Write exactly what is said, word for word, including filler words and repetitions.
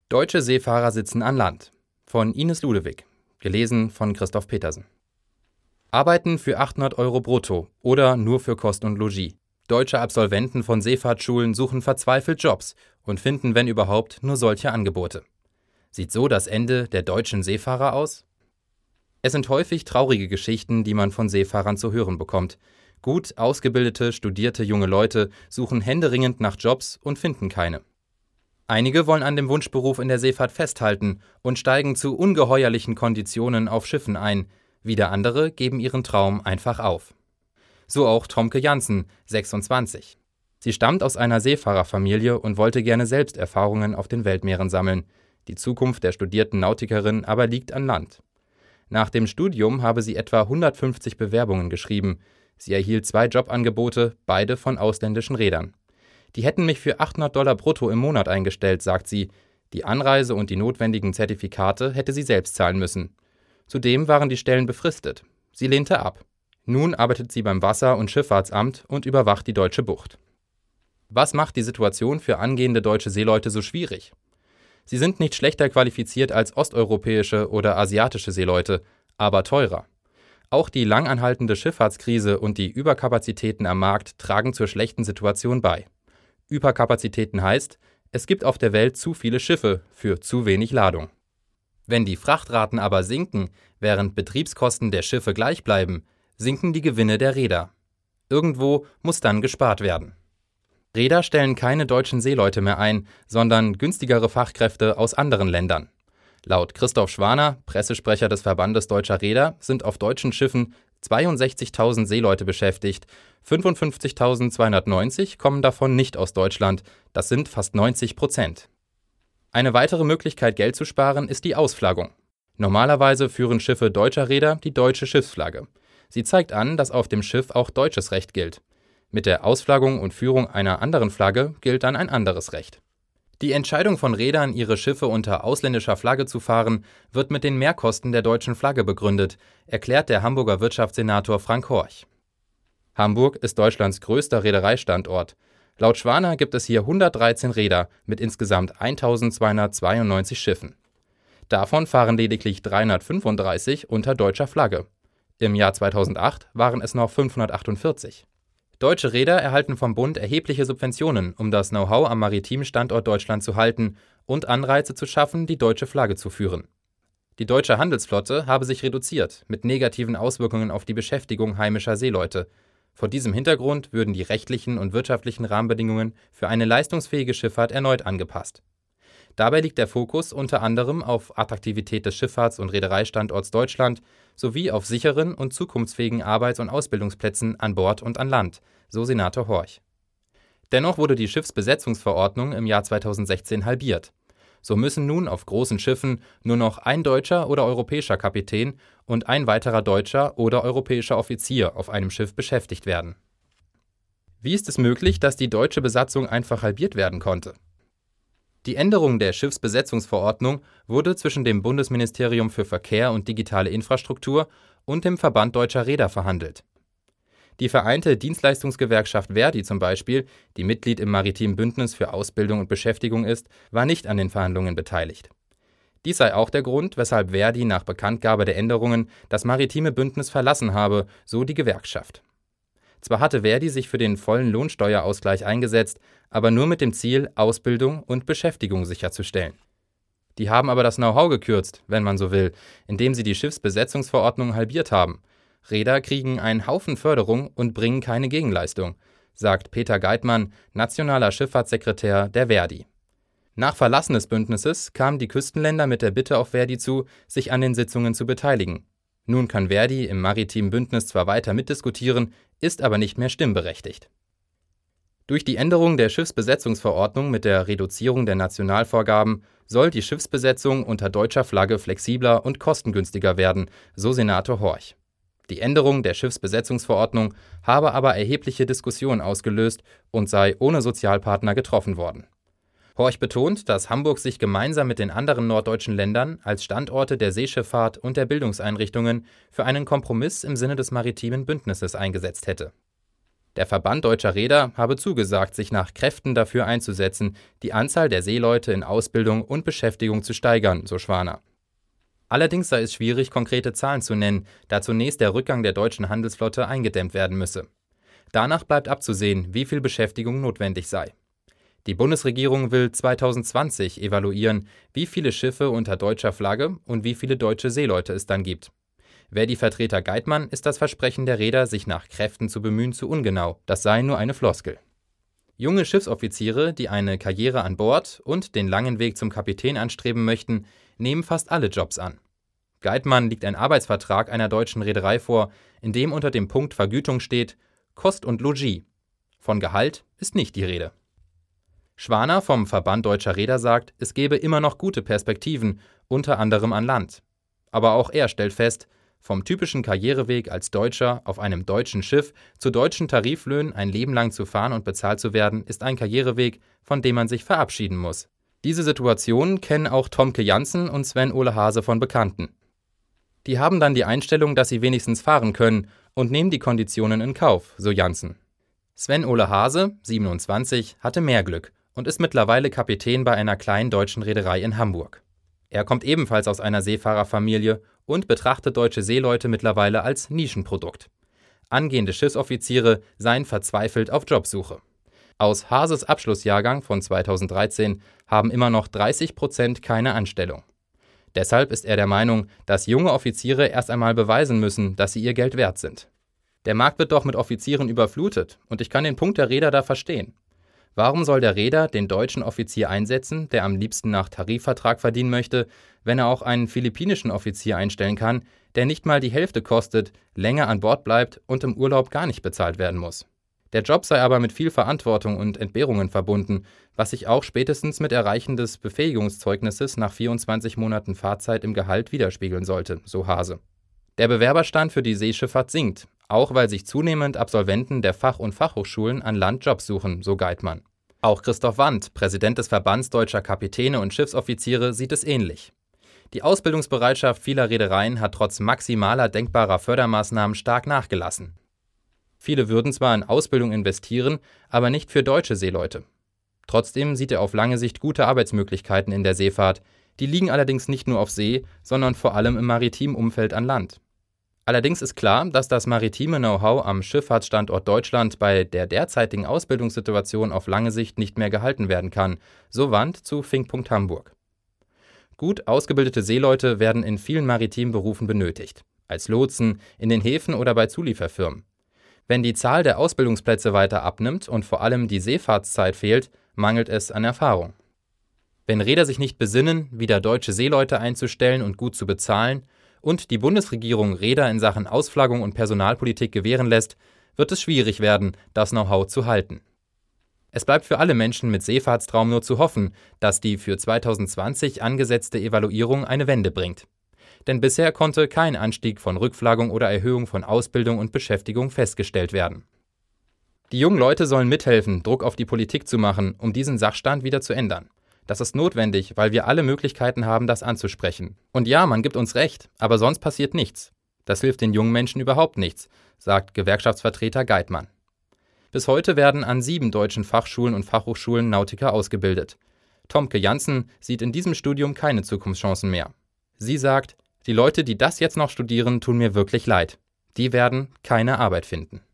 Deutsche Seefahrer sitzen an Land von Ines Ludewig, gelesen von Christoph Petersen. Arbeiten für achthundert Euro brutto oder nur für Kost und Logis. Deutsche Absolventen von Seefahrtsschulen suchen verzweifelt Jobs und finden, wenn überhaupt, nur solche Angebote. Sieht so das Ende der deutschen Seefahrer aus? Es sind häufig traurige Geschichten, die man von Seefahrern zu hören bekommt. Gut ausgebildete, studierte junge Leute suchen händeringend nach Jobs und finden keine. Einige wollen an dem Wunschberuf in der Seefahrt festhalten und steigen zu ungeheuerlichen Konditionen auf Schiffen ein. Wieder andere geben ihren Traum einfach auf. So auch Tromke Jansen, sechsundzwanzig. Sie stammt aus einer Seefahrerfamilie und wollte gerne selbst Erfahrungen auf den Weltmeeren sammeln. Die Zukunft der studierten Nautikerin aber liegt an Land. Nach dem Studium habe sie etwa hundertfünfzig Bewerbungen geschrieben. Sie erhielt zwei Jobangebote, beide von ausländischen Reedern. Die hätten mich für achthundert Dollar brutto im Monat eingestellt, sagt sie. Die Anreise und die notwendigen Zertifikate hätte sie selbst zahlen müssen. Zudem waren die Stellen befristet. Sie lehnte ab. Nun arbeitet sie beim Wasser- und Schifffahrtsamt und überwacht die deutsche Bucht. Was macht die Situation für angehende deutsche Seeleute so schwierig? Sie sind nicht schlechter qualifiziert als osteuropäische oder asiatische Seeleute, aber teurer. Auch die lang anhaltende Schifffahrtskrise und die Überkapazitäten am Markt tragen zur schlechten Situation bei. Überkapazitäten heißt, es gibt auf der Welt zu viele Schiffe für zu wenig Ladung. Wenn die Frachtraten aber sinken, während Betriebskosten der Schiffe gleich bleiben, sinken die Gewinne der Reeder. Irgendwo muss dann gespart werden. Reeder stellen keine deutschen Seeleute mehr ein, sondern günstigere Fachkräfte aus anderen Ländern. Laut Christoph Schwaner, Pressesprecher des Verbandes Deutscher Reeder, sind auf deutschen Schiffen zweiundsechzigtausend Seeleute beschäftigt, fünfundfünfzigtausendzweihundertneunzig kommen davon nicht aus Deutschland, das sind fast neunzig Prozent. Eine weitere Möglichkeit, Geld zu sparen, ist die Ausflaggung. Normalerweise führen Schiffe deutscher Reeder die deutsche Schiffsflagge. Sie zeigt an, dass auf dem Schiff auch deutsches Recht gilt. Mit der Ausflaggung und Führung einer anderen Flagge gilt dann ein anderes Recht. Die Entscheidung von Reedern, ihre Schiffe unter ausländischer Flagge zu fahren, wird mit den Mehrkosten der deutschen Flagge begründet, erklärt der Hamburger Wirtschaftssenator Frank Horch. Hamburg ist Deutschlands größter Reedereistandort. Laut Schwaner gibt es hier hundertdreizehn Reeder mit insgesamt eintausendzweihundertzweiundneunzig Schiffen. Davon fahren lediglich dreihundertfünfunddreißig unter deutscher Flagge. Im Jahr zweitausendacht waren es noch fünfhundertachtundvierzig. Deutsche Reeder erhalten vom Bund erhebliche Subventionen, um das Know-how am maritimen Standort Deutschland zu halten und Anreize zu schaffen, die deutsche Flagge zu führen. Die deutsche Handelsflotte habe sich reduziert, mit negativen Auswirkungen auf die Beschäftigung heimischer Seeleute. Vor diesem Hintergrund würden die rechtlichen und wirtschaftlichen Rahmenbedingungen für eine leistungsfähige Schifffahrt erneut angepasst. Dabei liegt der Fokus unter anderem auf Attraktivität des Schifffahrts- und Reedereistandorts Deutschland sowie auf sicheren und zukunftsfähigen Arbeits- und Ausbildungsplätzen an Bord und an Land, so Senator Horch. Dennoch wurde die Schiffsbesetzungsverordnung im Jahr zweitausendsechzehn halbiert. So müssen nun auf großen Schiffen nur noch ein deutscher oder europäischer Kapitän und ein weiterer deutscher oder europäischer Offizier auf einem Schiff beschäftigt werden. Wie ist es möglich, dass die deutsche Besatzung einfach halbiert werden konnte? Die Änderung der Schiffsbesetzungsverordnung wurde zwischen dem Bundesministerium für Verkehr und digitale Infrastruktur und dem Verband Deutscher Reeder verhandelt. Die vereinte Dienstleistungsgewerkschaft ver.di zum Beispiel, die Mitglied im Maritimen Bündnis für Ausbildung und Beschäftigung ist, war nicht an den Verhandlungen beteiligt. Dies sei auch der Grund, weshalb ver.di nach Bekanntgabe der Änderungen das Maritime Bündnis verlassen habe, so die Gewerkschaft. Zwar hatte ver.di sich für den vollen Lohnsteuerausgleich eingesetzt, aber nur mit dem Ziel, Ausbildung und Beschäftigung sicherzustellen. Die haben aber das Know-how gekürzt, wenn man so will, indem sie die Schiffsbesetzungsverordnung halbiert haben. Reeder kriegen einen Haufen Förderung und bringen keine Gegenleistung, sagt Peter Geitmann, nationaler Schifffahrtssekretär der ver.di. Nach Verlassen des Bündnisses kamen die Küstenländer mit der Bitte auf ver.di zu, sich an den Sitzungen zu beteiligen. Nun kann ver.di im maritimen Bündnis zwar weiter mitdiskutieren, ist aber nicht mehr stimmberechtigt. Durch die Änderung der Schiffsbesetzungsverordnung mit der Reduzierung der Nationalvorgaben soll die Schiffsbesetzung unter deutscher Flagge flexibler und kostengünstiger werden, so Senator Horch. Die Änderung der Schiffsbesetzungsverordnung habe aber erhebliche Diskussionen ausgelöst und sei ohne Sozialpartner getroffen worden. Horch betont, dass Hamburg sich gemeinsam mit den anderen norddeutschen Ländern als Standorte der Seeschifffahrt und der Bildungseinrichtungen für einen Kompromiss im Sinne des maritimen Bündnisses eingesetzt hätte. Der Verband Deutscher Reeder habe zugesagt, sich nach Kräften dafür einzusetzen, die Anzahl der Seeleute in Ausbildung und Beschäftigung zu steigern, so Schwaner. Allerdings sei es schwierig, konkrete Zahlen zu nennen, da zunächst der Rückgang der deutschen Handelsflotte eingedämmt werden müsse. Danach bleibt abzusehen, wie viel Beschäftigung notwendig sei. Die Bundesregierung will zweitausendzwanzig evaluieren, wie viele Schiffe unter deutscher Flagge und wie viele deutsche Seeleute es dann gibt. Verdi-Vertreter Geithmann ist das Versprechen der Reeder, sich nach Kräften zu bemühen, zu ungenau. Das sei nur eine Floskel. Junge Schiffsoffiziere, die eine Karriere an Bord und den langen Weg zum Kapitän anstreben möchten, nehmen fast alle Jobs an. Geithmann liegt ein Arbeitsvertrag einer deutschen Reederei vor, in dem unter dem Punkt Vergütung steht Kost und Logis. Von Gehalt ist nicht die Rede. Schwaner vom Verband Deutscher Reeder sagt, es gebe immer noch gute Perspektiven, unter anderem an Land. Aber auch er stellt fest, vom typischen Karriereweg als Deutscher auf einem deutschen Schiff zu deutschen Tariflöhnen ein Leben lang zu fahren und bezahlt zu werden, ist ein Karriereweg, von dem man sich verabschieden muss. Diese Situation kennen auch Tomke Jansen und Sven-Ole Hase von Bekannten. Die haben dann die Einstellung, dass sie wenigstens fahren können und nehmen die Konditionen in Kauf, so Jansen. Sven-Ole Hase, siebenundzwanzig, hatte mehr Glück und ist mittlerweile Kapitän bei einer kleinen deutschen Reederei in Hamburg. Er kommt ebenfalls aus einer Seefahrerfamilie und betrachtet deutsche Seeleute mittlerweile als Nischenprodukt. Angehende Schiffsoffiziere seien verzweifelt auf Jobsuche. Aus Hases Abschlussjahrgang von zweitausenddreizehn haben immer noch dreißig Prozent keine Anstellung. Deshalb ist er der Meinung, dass junge Offiziere erst einmal beweisen müssen, dass sie ihr Geld wert sind. Der Markt wird doch mit Offizieren überflutet und ich kann den Punkt der Reeder da verstehen. Warum soll der Reeder den deutschen Offizier einsetzen, der am liebsten nach Tarifvertrag verdienen möchte, wenn er auch einen philippinischen Offizier einstellen kann, der nicht mal die Hälfte kostet, länger an Bord bleibt und im Urlaub gar nicht bezahlt werden muss? Der Job sei aber mit viel Verantwortung und Entbehrungen verbunden, was sich auch spätestens mit Erreichen des Befähigungszeugnisses nach vierundzwanzig Monaten Fahrzeit im Gehalt widerspiegeln sollte, so Hase. Der Bewerberstand für die Seeschifffahrt sinkt, auch weil sich zunehmend Absolventen der Fach- und Fachhochschulen an Land Jobs suchen, so Geithmann. Auch Christoph Wandt, Präsident des Verbands Deutscher Kapitäne und Schiffsoffiziere, sieht es ähnlich. Die Ausbildungsbereitschaft vieler Reedereien hat trotz maximaler denkbarer Fördermaßnahmen stark nachgelassen. Viele würden zwar in Ausbildung investieren, aber nicht für deutsche Seeleute. Trotzdem sieht er auf lange Sicht gute Arbeitsmöglichkeiten in der Seefahrt. Die liegen allerdings nicht nur auf See, sondern vor allem im maritimen Umfeld an Land. Allerdings ist klar, dass das maritime Know-how am Schifffahrtsstandort Deutschland bei der derzeitigen Ausbildungssituation auf lange Sicht nicht mehr gehalten werden kann, so Wandt zu Fink. Hamburg. Gut ausgebildete Seeleute werden in vielen maritimen Berufen benötigt, als Lotsen, in den Häfen oder bei Zulieferfirmen. Wenn die Zahl der Ausbildungsplätze weiter abnimmt und vor allem die Seefahrtszeit fehlt, mangelt es an Erfahrung. Wenn Reeder sich nicht besinnen, wieder deutsche Seeleute einzustellen und gut zu bezahlen, und die Bundesregierung Reeder in Sachen Ausflaggung und Personalpolitik gewähren lässt, wird es schwierig werden, das Know-how zu halten. Es bleibt für alle Menschen mit Seefahrtstraum nur zu hoffen, dass die für zweitausendzwanzig angesetzte Evaluierung eine Wende bringt. Denn bisher konnte kein Anstieg von Rückflaggung oder Erhöhung von Ausbildung und Beschäftigung festgestellt werden. Die jungen Leute sollen mithelfen, Druck auf die Politik zu machen, um diesen Sachstand wieder zu ändern. Das ist notwendig, weil wir alle Möglichkeiten haben, das anzusprechen. Und ja, man gibt uns recht, aber sonst passiert nichts. Das hilft den jungen Menschen überhaupt nichts, sagt Gewerkschaftsvertreter Geithmann. Bis heute werden an sieben deutschen Fachschulen und Fachhochschulen Nautiker ausgebildet. Tomke Jansen sieht in diesem Studium keine Zukunftschancen mehr. Sie sagt, die Leute, die das jetzt noch studieren, tun mir wirklich leid. Die werden keine Arbeit finden.